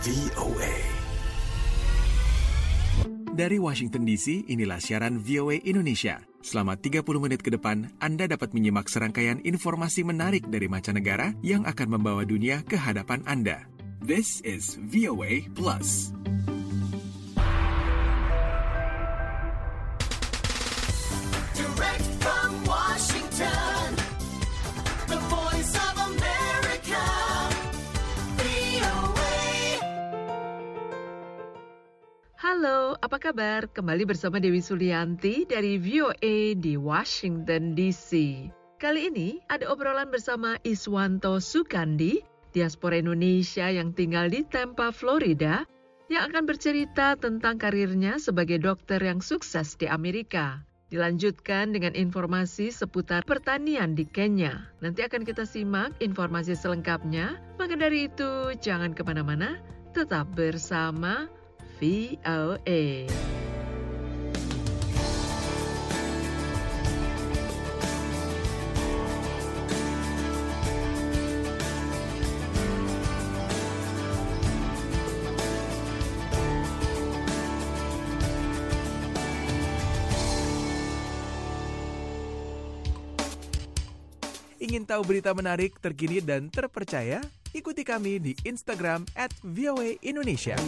VOA. Dari Washington DC, inilah siaran VOA Indonesia. Selama 30 menit ke depan, Anda dapat menyimak serangkaian informasi menarik dari mancanegara yang akan membawa dunia ke hadapan Anda. This is VOA Plus. Direct from Washington, the voice of America, VOA. Halo, apa kabar? Kembali bersama Dewi Sulianti dari VOA di Washington DC. Kali ini ada obrolan bersama Iswanto Sukandi, diaspora Indonesia yang tinggal di Tampa, Florida, yang akan bercerita tentang karirnya sebagai dokter yang sukses di Amerika. Dilanjutkan dengan informasi seputar pertanian di Kenya. Nanti akan kita simak informasi selengkapnya. Maka dari itu, jangan kemana-mana, tetap bersama VOA. Ingin tahu berita menarik, terkini, dan terpercaya? Ikuti kami di Instagram @VOA Indonesia.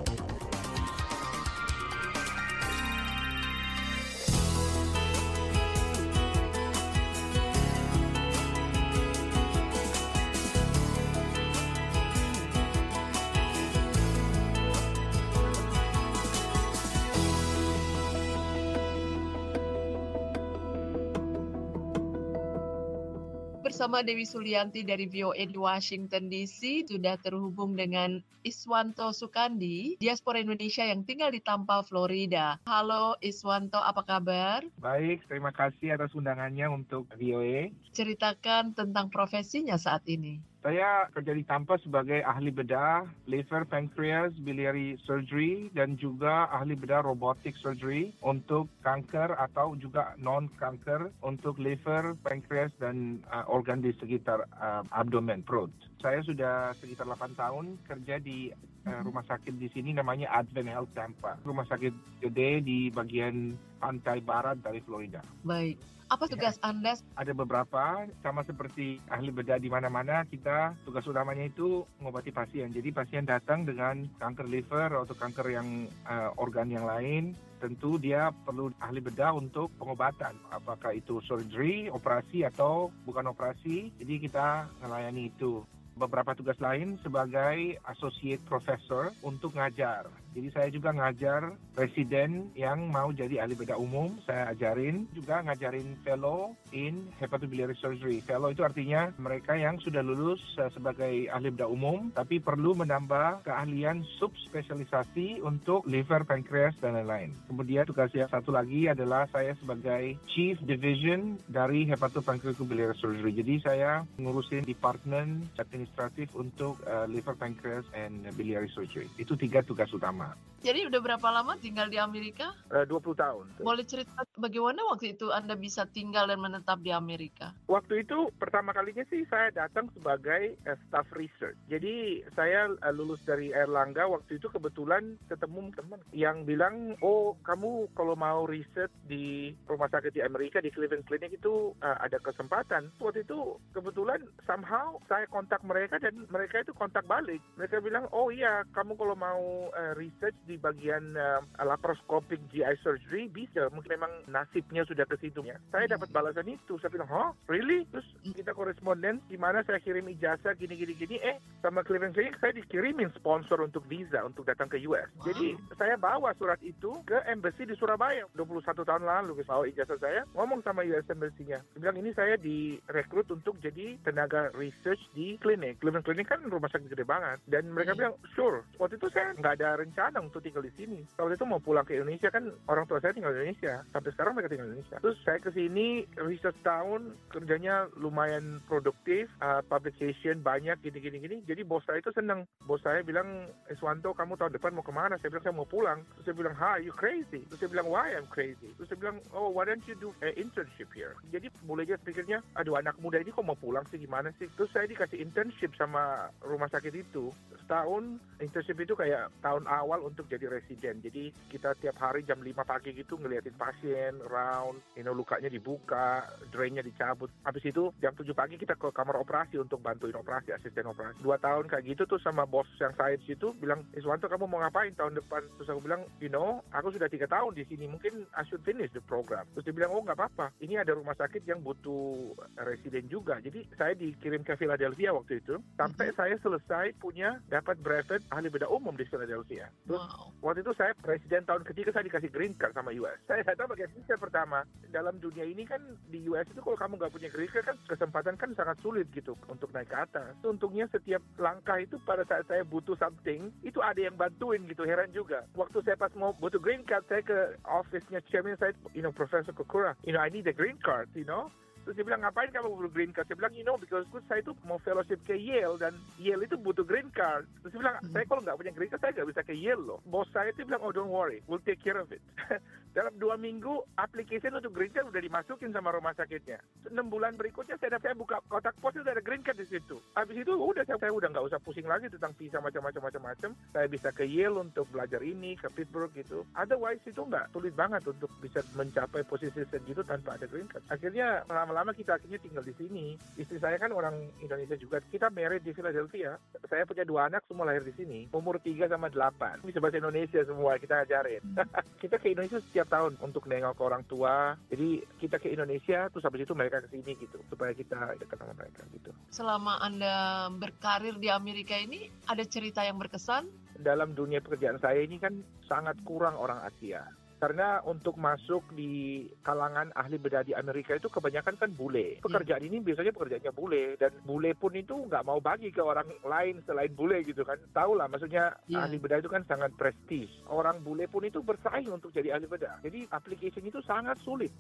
Bersama Dewi Sulianti dari VOA di Washington DC, sudah terhubung dengan Iswanto Sukandi, diaspora Indonesia yang tinggal di Tampa, Florida. Halo Iswanto, apa kabar? Baik, terima kasih atas undangannya untuk VOA. Ceritakan tentang profesinya saat ini. Saya kerja di Tampa sebagai ahli bedah liver, pancreas, biliary surgery dan juga ahli bedah robotic surgery untuk kanker atau juga non-kanker untuk liver, pancreas dan organ di sekitar abdomen, perut. Saya sudah sekitar 8 tahun kerja di rumah sakit di sini namanya Advent Health Tampa. Rumah sakit gede di bagian pantai barat dari Florida. Baik. Apa tugas Anda? Ada beberapa, sama seperti ahli bedah di mana-mana, kita tugas utamanya itu mengobati pasien. Jadi pasien datang dengan kanker liver atau kanker yang organ yang lain, tentu dia perlu ahli bedah untuk pengobatan. Apakah itu surgery, operasi atau bukan operasi, jadi kita melayani itu. Beberapa tugas lain sebagai associate professor untuk ngajar. Jadi saya juga ngajar residen yang mau jadi ahli bedah umum, saya ajarin. Juga ngajarin fellow in hepatobiliary surgery. Fellow itu artinya mereka yang sudah lulus sebagai ahli bedah umum, tapi perlu menambah keahlian subspesialisasi untuk liver, pancreas, dan lain-lain. Kemudian tugas yang satu lagi adalah saya sebagai chief division dari hepatopancreaticobiliary surgery. Jadi saya ngurusin department administratif untuk liver, pancreas, and biliary surgery. Itu 3 tugas utama. Jadi udah berapa lama tinggal di Amerika? 20 tahun. Boleh cerita bagaimana waktu itu Anda bisa tinggal dan menetap di Amerika? Waktu itu pertama kalinya sih saya datang sebagai staff research. Jadi saya lulus dari Erlangga, waktu itu kebetulan ketemu teman yang bilang, oh kamu kalau mau research di rumah sakit di Amerika, di Cleveland Clinic itu ada kesempatan. Waktu itu kebetulan somehow saya kontak mereka dan mereka itu kontak balik. Mereka bilang, oh iya kamu kalau mau research di bagian laparoscopic GI surgery bisa, mungkin memang nasibnya sudah ke situ. Saya dapat balasan itu, saya bilang, oh really? Terus kita koresponden, gimana saya kirim ijazah gini, sama Cleveland Clinic saya dikirimin sponsor untuk visa untuk datang ke US. Jadi saya bawa surat itu ke embassy di Surabaya 21 tahun lalu, bawa ijazah saya, ngomong sama US embassy-nya. Dia bilang ini saya direkrut untuk jadi tenaga research di klinik. Cleveland Clinic kan rumah sakit gede banget, dan mereka bilang sure. Waktu itu saya nggak ada rencana untuk tinggal di sini. Waktu itu mau pulang ke Indonesia, kan orang tua saya tinggal di Indonesia. Sampai sekarang mereka tinggal di Indonesia. Terus saya ke sini research tahun, kerjanya lumayan produktif, publication banyak gini. Jadi bos saya itu senang. Bos saya bilang, Iswanto kamu tahun depan mau kemana? Saya bilang saya mau pulang. Terus saya bilang, you crazy? Terus saya bilang, why I'm crazy? Terus saya bilang, oh why don't you do internship here? Jadi mulai dia pikirnya, aduh anak muda ini kok mau pulang sih, gimana sih? Terus saya dikasih intern internship sama rumah sakit itu. Setahun internship itu kayak tahun awal untuk jadi residen. Jadi kita tiap hari jam 5 pagi gitu ngeliatin pasien, round, lukanya dibuka, drainnya dicabut. Habis itu jam 7 pagi kita ke kamar operasi untuk bantuin operasi, asisten operasi. 2 tahun kayak gitu tuh sama bos yang sains itu bilang, Iswanto kamu mau ngapain tahun depan? Terus aku bilang, aku sudah 3 tahun di sini, mungkin I should finish the program. Terus dia bilang, oh nggak apa-apa, ini ada rumah sakit yang butuh residen juga. Jadi saya dikirim ke Philadelphia waktu itu, sampai saya selesai dapat brevet ahli bedah umum di Philadelphia. Terus waktu itu saya presiden tahun ketiga, saya dikasih green card sama US. Saya tahu pakai visa pertama. Dalam dunia ini kan di US itu kalau kamu nggak punya green card kan kesempatan kan sangat sulit gitu untuk naik ke atas. Untungnya setiap langkah itu pada saat saya butuh something, itu ada yang bantuin gitu, heran juga. Waktu saya pas mau butuh green card, saya ke office-nya chairman saya, Professor Kokura, I need a green card, Terus dia bilang, ngapain kamu butuh green card? Saya bilang, because saya itu mau fellowship ke Yale, dan Yale itu butuh green card. Terus dia bilang, saya kalau nggak punya green card, saya nggak bisa ke Yale loh. Bos saya itu bilang, oh don't worry, we'll take care of it. Dalam 2 minggu, application untuk green card udah dimasukin sama rumah sakitnya. 6 bulan berikutnya, saya buka kotak pos, itu ada green card di situ. Habis itu, saya udah nggak usah pusing lagi tentang visa macam-macam. Saya bisa ke Yale untuk belajar ini, ke Pittsburgh gitu. Otherwise, itu nggak sulit banget untuk bisa mencapai posisi segitu tanpa ada green card. Akhirnya, lama-lama kita akhirnya tinggal di sini. Istri saya kan orang Indonesia juga. Kita married di Philadelphia. Saya punya 2 anak, semua lahir di sini. Umur 3 sama 8. Bisa bahasa Indonesia semua, kita ajarin. Kita ke Indonesia setiap tahun untuk nengok ke orang tua. Jadi kita ke Indonesia, terus habis itu mereka ke sini gitu. Supaya kita dekat sama mereka gitu. Selama Anda berkarir di Amerika ini, ada cerita yang berkesan? Dalam dunia pekerjaan saya ini kan sangat kurang orang Asia. Karena untuk masuk di kalangan ahli bedah di Amerika itu kebanyakan kan bule. Pekerjaan ini biasanya pekerjaannya bule. Dan bule pun itu nggak mau bagi ke orang lain selain bule gitu kan. Tahu lah, maksudnya ahli bedah itu kan sangat prestis. Orang bule pun itu bersaing untuk jadi ahli bedah. Jadi application itu sangat sulit.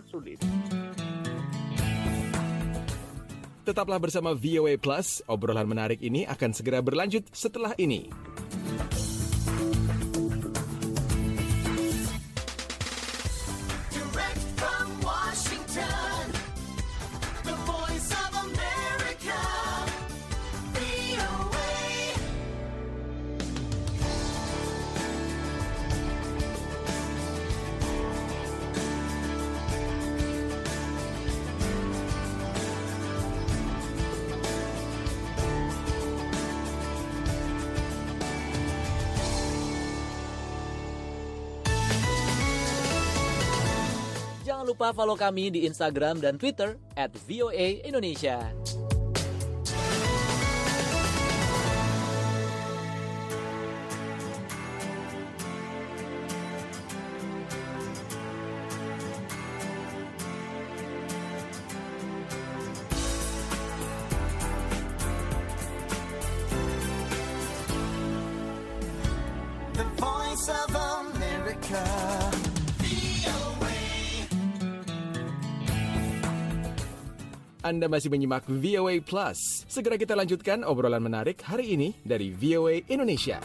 Tetaplah bersama VOA Plus, obrolan menarik ini akan segera berlanjut setelah ini. Direct from Washington, the voice of America, VOA. Jangan lupa follow kami di Instagram dan Twitter @VOA_Indonesia. The voice of America, VOA. Anda masih menyimak VOA Plus. Segera kita lanjutkan obrolan menarik hari ini dari VOA Indonesia.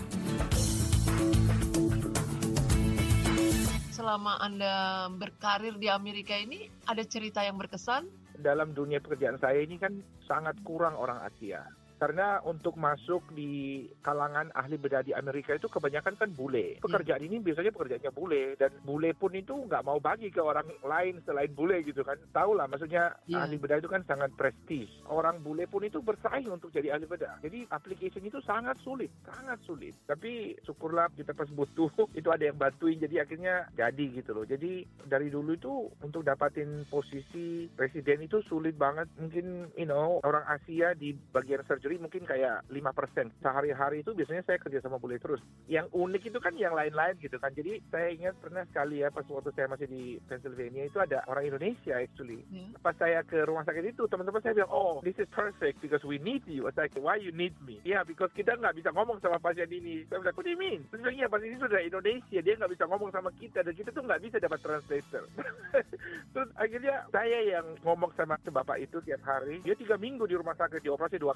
Selama Anda berkarir di Amerika ini, ada cerita yang berkesan? Dalam dunia pekerjaan saya ini kan sangat kurang orang Asia. Karena untuk masuk di kalangan ahli bedah di Amerika itu kebanyakan kan bule. Pekerjaan ini biasanya pekerjaannya bule. Dan bule pun itu nggak mau bagi ke orang lain selain bule gitu kan. Tahu lah, maksudnya ahli bedah itu kan sangat prestis. Orang bule pun itu bersaing untuk jadi ahli bedah. Jadi application itu sangat sulit. Tapi syukurlah kita pas butuh itu ada yang bantuin. Jadi akhirnya jadi gitu loh. Jadi dari dulu itu untuk dapatin posisi presiden itu sulit banget. Mungkin orang Asia di bagian surgery mungkin kayak 5%. Sehari-hari itu biasanya saya kerja sama bule terus. Yang unik itu kan yang lain-lain gitu kan. Jadi saya ingat pernah sekali ya pas waktu saya masih di Pennsylvania itu ada orang Indonesia actually. Pas saya ke rumah sakit itu teman-teman saya bilang, oh this is perfect because we need you. I was like, why you need me? Ya because kita nggak bisa ngomong sama pasien ini. Saya bilang, what do you mean? Terus bilang, iya pasien ini sudah Indonesia, dia nggak bisa ngomong sama kita dan kita tuh nggak bisa dapat translator. Terus akhirnya saya yang ngomong sama bapak itu tiap hari. Dia 3 minggu di rumah sakit, dioperasi 2 kali bahkan.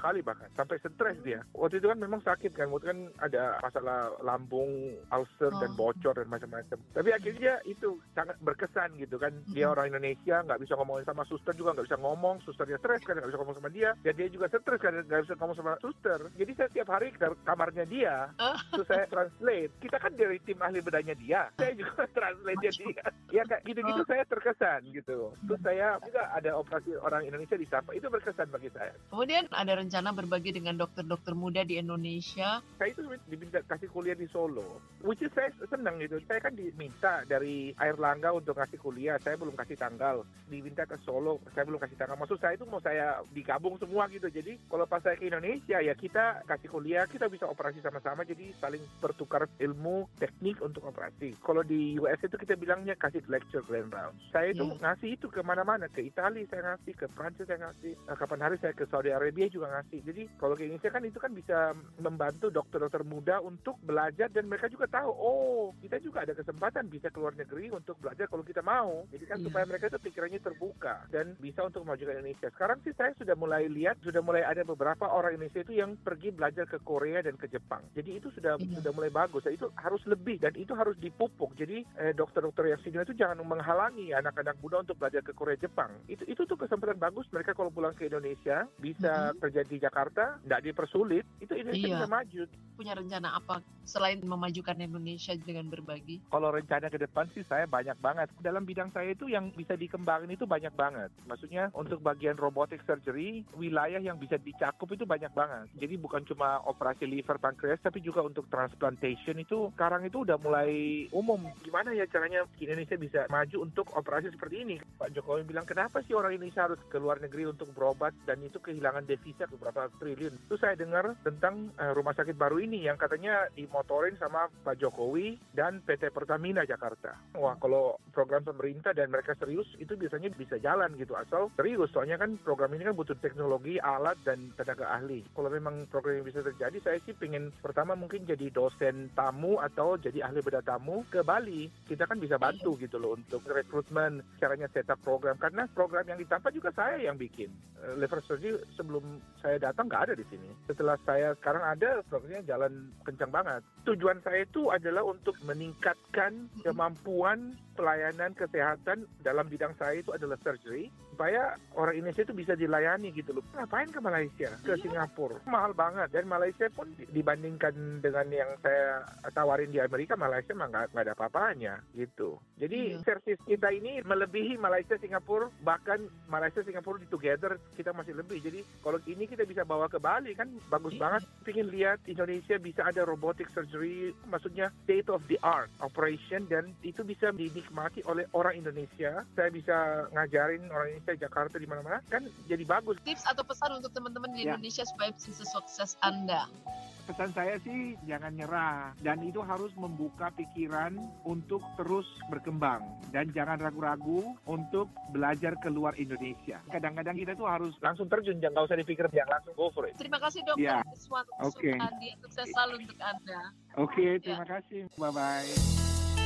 makan. Sampai stres dia. Waktu itu kan memang sakit kan. Waktu kan ada masalah lambung, ulcer dan bocor dan macam-macam. Tapi akhirnya itu sangat berkesan gitu kan. Dia orang Indonesia, nggak bisa ngomong sama suster juga, nggak bisa ngomong. Susternya stres kan, nggak bisa ngomong sama dia. Dan dia juga stres kan, nggak bisa ngomong sama suster. Jadi saya tiap hari ke kamarnya dia, terus saya translate. Kita kan dari tim ahli bedahnya dia. Saya juga translate dia. Ya kayak gitu-gitu saya terkesan gitu. Terus saya juga ada operasi orang Indonesia di Sapa. Itu berkesan bagi saya. Kemudian ada rencana berbagi dengan dokter-dokter muda di Indonesia. Saya itu diminta kasih kuliah di Solo, which is saya senang gitu. Saya kan diminta dari Airlangga untuk kasih kuliah, saya belum kasih tanggal. Diminta ke Solo, saya belum kasih tanggal. Maksud saya itu mau saya digabung semua gitu. Jadi kalau pas saya ke Indonesia ya kita kasih kuliah, kita bisa operasi sama-sama. Jadi saling bertukar ilmu teknik untuk operasi. Kalau di US itu kita bilangnya kasih lecture grand round. Saya itu ngasih itu kemana-mana, ke Italia saya ngasih, ke Prancis saya ngasih, kapan hari saya ke Saudi Arabia juga ngasih. Jadi kalau ke Indonesia kan itu kan bisa membantu dokter-dokter muda untuk belajar dan mereka juga tahu, oh kita juga ada kesempatan bisa keluar negeri untuk belajar kalau kita mau. Jadi kan supaya mereka itu pikirannya terbuka dan bisa untuk memajukan Indonesia. Sekarang sih saya sudah mulai lihat, sudah mulai ada beberapa orang Indonesia itu yang pergi belajar ke Korea dan ke Jepang. Jadi itu sudah mulai bagus. Itu harus lebih dan itu harus dipupuk. Jadi dokter-dokter yang senior itu jangan menghalangi anak-anak muda untuk belajar ke Korea, Jepang. Itu tuh kesempatan bagus. Mereka kalau pulang ke Indonesia bisa kerja di Jakarta, tidak dipersulit. Itu Indonesia bisa maju. Punya rencana apa selain memajukan Indonesia dengan berbagi? Kalau rencana ke depan sih saya banyak banget. Dalam bidang saya itu yang bisa dikembangin itu banyak banget. Maksudnya untuk bagian robotic surgery, wilayah yang bisa dicakup itu banyak banget. Jadi bukan cuma operasi liver, pankreas, tapi juga untuk transplantation itu sekarang itu udah mulai umum. Gimana ya caranya Indonesia bisa maju untuk operasi seperti ini? Pak Jokowi bilang, kenapa sih orang Indonesia harus ke luar negeri untuk berobat dan itu kehilangan devisa beberapa triliun. Itu saya dengar tentang rumah sakit baru ini yang katanya dimotorin sama Pak Jokowi dan PT Pertamina Jakarta. Wah, kalau program pemerintah dan mereka serius, itu biasanya bisa jalan gitu, asal serius. Soalnya kan program ini kan butuh teknologi, alat, dan tenaga ahli. Kalau memang program ini bisa terjadi, saya sih pengen pertama mungkin jadi dosen tamu atau jadi ahli bedah tamu ke Bali. Kita kan bisa bantu gitu loh untuk rekrutmen, caranya setup program. Karena program yang di Tampa juga saya yang bikin. Liver surgery sebelum saya datang nggak ada di sini. Setelah saya sekarang ada, programnya jalan kencang banget. Tujuan saya itu adalah untuk meningkatkan kemampuan pelayanan kesehatan dalam bidang saya itu adalah surgery, supaya orang Indonesia itu bisa dilayani gitu loh. Ngapain ke Malaysia, ke Singapura? Mahal banget. Dan Malaysia pun dibandingkan dengan yang saya tawarin di Amerika, Malaysia mah nggak ada apa-apanya gitu. Jadi servis kita ini melebihi Malaysia, Singapura, bahkan Malaysia, Singapura di together kita masih lebih. Jadi kalau ini kita bisa bawa ke Bali kan bagus banget. Pengen lihat Indonesia bisa ada robotic surgery, maksudnya state of the art operation, dan itu bisa dinikmati oleh orang Indonesia. Saya bisa ngajarin orang Indonesia Jakarta di mana-mana, kan jadi bagus. Tips atau pesan untuk teman-teman di Indonesia supaya bisa sukses Anda? Pesan saya sih jangan nyerah, dan itu harus membuka pikiran untuk terus berkembang, dan jangan ragu-ragu untuk belajar keluar Indonesia. Kadang-kadang kita tuh harus langsung terjun, jangan usah dipikir, jangan langsung go for it. Terima kasih Dokter Iswanto Sukandi, sukses selalu untuk Anda. Oke, terima kasih. Bye-bye.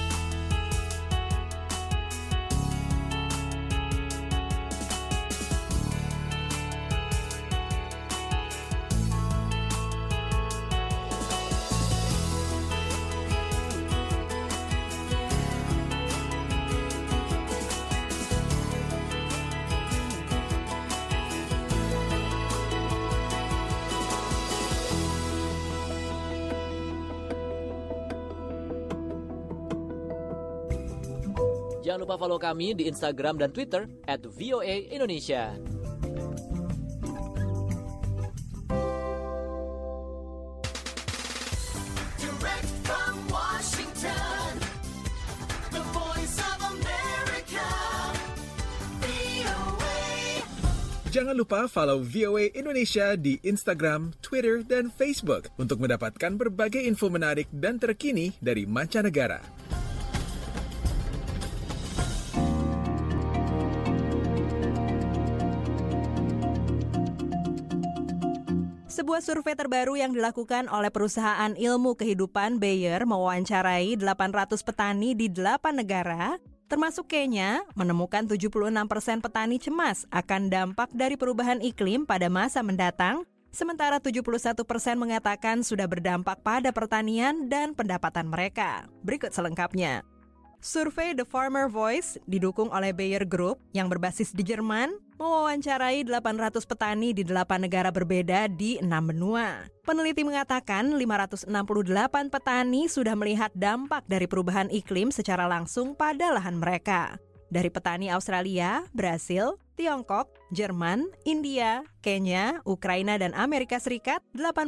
Jangan lupa follow kami di Instagram dan Twitter @VOA_Indonesia. Direct from Washington, the voice of America, VOA. Jangan lupa follow VOA Indonesia di Instagram, Twitter, dan Facebook untuk mendapatkan berbagai info menarik dan terkini dari mancanegara. Sebuah survei terbaru yang dilakukan oleh perusahaan ilmu kehidupan Bayer mewawancarai 800 petani di 8 negara, termasuk Kenya, menemukan 76% petani cemas akan dampak dari perubahan iklim pada masa mendatang, Sementara 71% mengatakan sudah berdampak pada pertanian dan pendapatan mereka. Berikut selengkapnya. Survei The Farmer Voice didukung oleh Bayer Group yang berbasis di Jerman mewawancarai 800 petani di 8 negara berbeda di 6 benua. Peneliti mengatakan 568 petani sudah melihat dampak dari perubahan iklim secara langsung pada lahan mereka. Dari petani Australia, Brasil, Tiongkok, Jerman, India, Kenya, Ukraina, dan Amerika Serikat,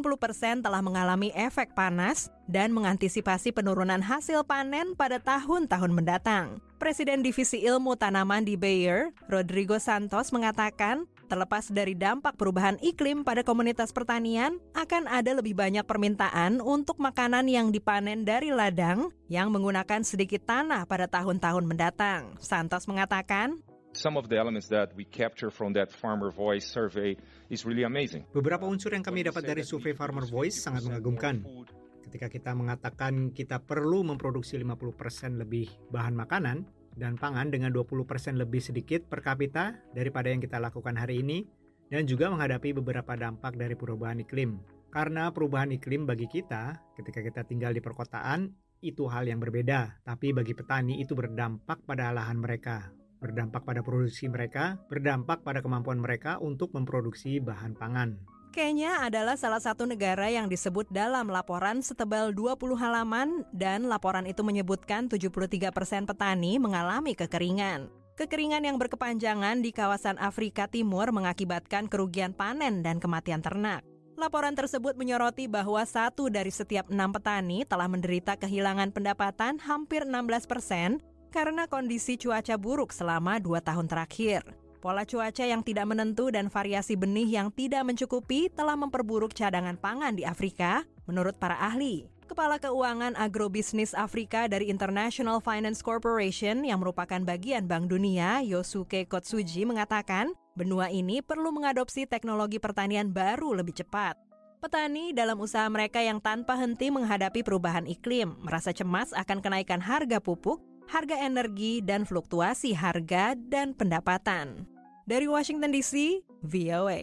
80% telah mengalami efek panas dan mengantisipasi penurunan hasil panen pada tahun-tahun mendatang. Presiden Divisi Ilmu Tanaman di Bayer, Rodrigo Santos, mengatakan, terlepas dari dampak perubahan iklim pada komunitas pertanian, akan ada lebih banyak permintaan untuk makanan yang dipanen dari ladang yang menggunakan sedikit tanah pada tahun-tahun mendatang. Santos mengatakan, some of the elements that we capture from that Farmer Voice survey is really amazing. Beberapa unsur yang kami dapat dari survei Farmer Voice sangat mengagumkan. Ketika kita mengatakan kita perlu memproduksi 50% lebih bahan makanan dan pangan dengan 20% lebih sedikit per kapita daripada yang kita lakukan hari ini, dan juga menghadapi beberapa dampak dari perubahan iklim. Karena perubahan iklim bagi kita, ketika kita tinggal di perkotaan, itu hal yang berbeda. Tapi bagi petani itu berdampak pada lahan mereka, berdampak pada produksi mereka, berdampak pada kemampuan mereka untuk memproduksi bahan pangan. Kenya adalah salah satu negara yang disebut dalam laporan setebal 20 halaman dan laporan itu menyebutkan 73% petani mengalami kekeringan. Kekeringan yang berkepanjangan di kawasan Afrika Timur mengakibatkan kerugian panen dan kematian ternak. Laporan tersebut menyoroti bahwa 1 dari setiap 6 petani telah menderita kehilangan pendapatan hampir 16% karena kondisi cuaca buruk selama 2 tahun terakhir. Pola cuaca yang tidak menentu dan variasi benih yang tidak mencukupi telah memperburuk cadangan pangan di Afrika, menurut para ahli. Kepala Keuangan Agrobisnis Afrika dari International Finance Corporation yang merupakan bagian Bank Dunia, Yosuke Kotsuji, mengatakan benua ini perlu mengadopsi teknologi pertanian baru lebih cepat. Petani dalam usaha mereka yang tanpa henti menghadapi perubahan iklim merasa cemas akan kenaikan harga pupuk, harga energi, dan fluktuasi harga dan pendapatan. Dari Washington DC, VOA.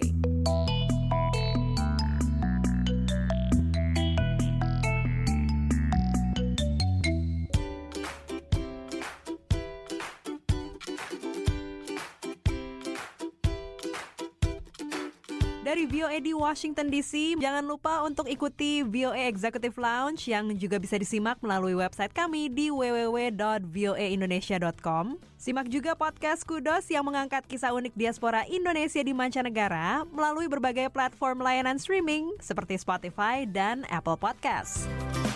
Dari VOA di Washington DC, jangan lupa untuk ikuti VOA Executive Lounge yang juga bisa disimak melalui website kami di www.voaindonesia.com. Simak juga podcast Kudos yang mengangkat kisah unik diaspora Indonesia di mancanegara melalui berbagai platform layanan streaming seperti Spotify dan Apple Podcasts.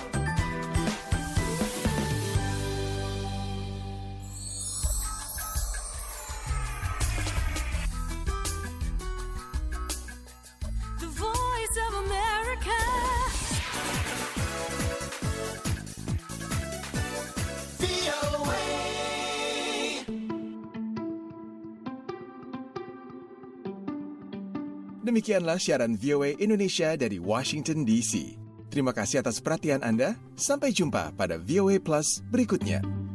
Demikianlah siaran VOA Indonesia dari Washington DC. Terima kasih atas perhatian Anda. Sampai jumpa pada VOA Plus berikutnya.